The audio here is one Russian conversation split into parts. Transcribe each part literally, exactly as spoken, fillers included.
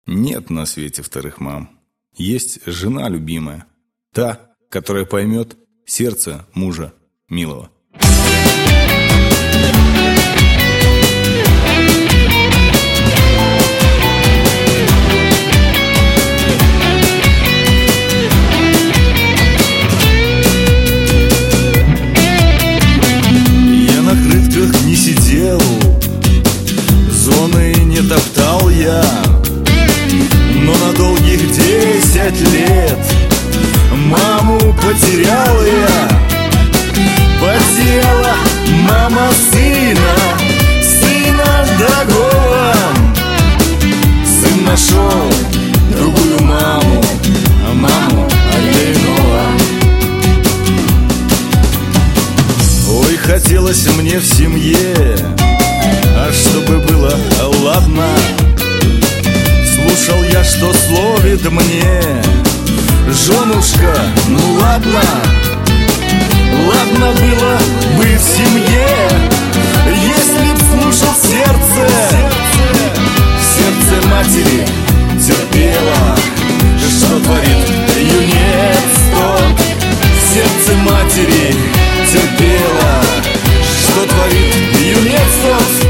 Нет на свете вторых мам. Есть жена любимая, та, которая поймет сердце мужа милого. Я на крытках не сидел, зоны не топтал я, но на долгих десять лет маму потерял я. Потеряла мама сына, сына дорогого. Сын нашел другую маму, а маму отдельного. Ой, хотелось мне в семье, а чтобы было ладно. Слушал я, что словит мне женушка, ну ладно. Ладно было бы в семье, если б слушал сердце. Сердце матери терпело, что творит юнец тот. Сердце матери терпело, что творит юнец тот.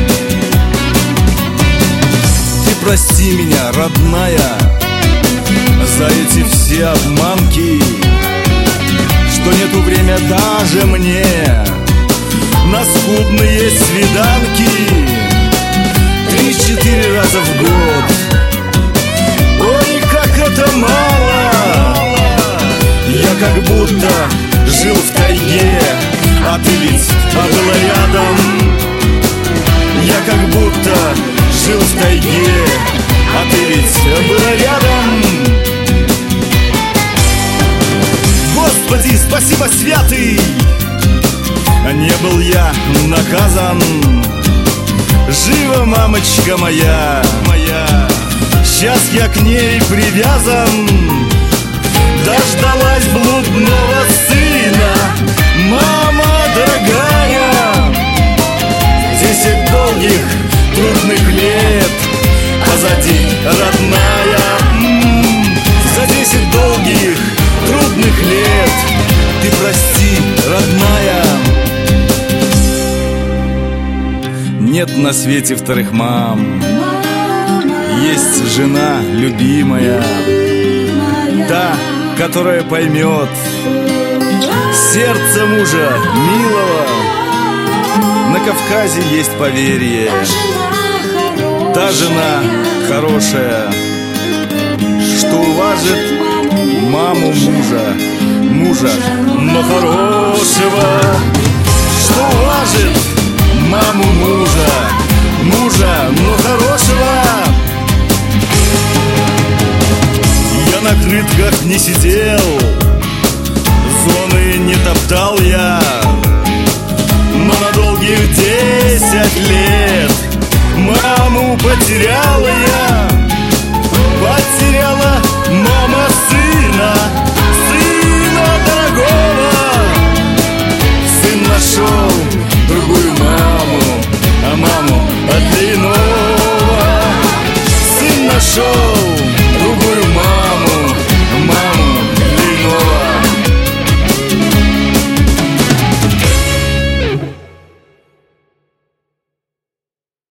Ты прости меня, родная, за эти все обманки, что нету время даже мне на скудные свиданки. Три-четыре раза в год, ой, как это мало. Я как будто жил в тайге, а ты ведь а была рядом. Я как будто жил в тайге, а ты ведь была рядом. Господи, спасибо, святый! Не был я наказан. Жива мамочка моя, моя. Сейчас я к ней привязан. Дождалась блудного сына, мама дорогая. Десять долгих трудных лет позади, родная. М-м, за десять долгих трудных лет ты прости, родная. Нет на свете вторых мам. Есть жена любимая, та, которая поймет сердце мужа милого. На Кавказе есть поверье, та жена хорошая, что уважит маму мужа, мужа, но хорошего, что уважит маму мужа, мужа, но хорошего. Я на крытках не сидел, зоны не топтал я, но на долгих десять лет маму потерял я. Потеряла мама сына, сына дорогого. Сын нашел другую маму, а маму от иного. Сын нашел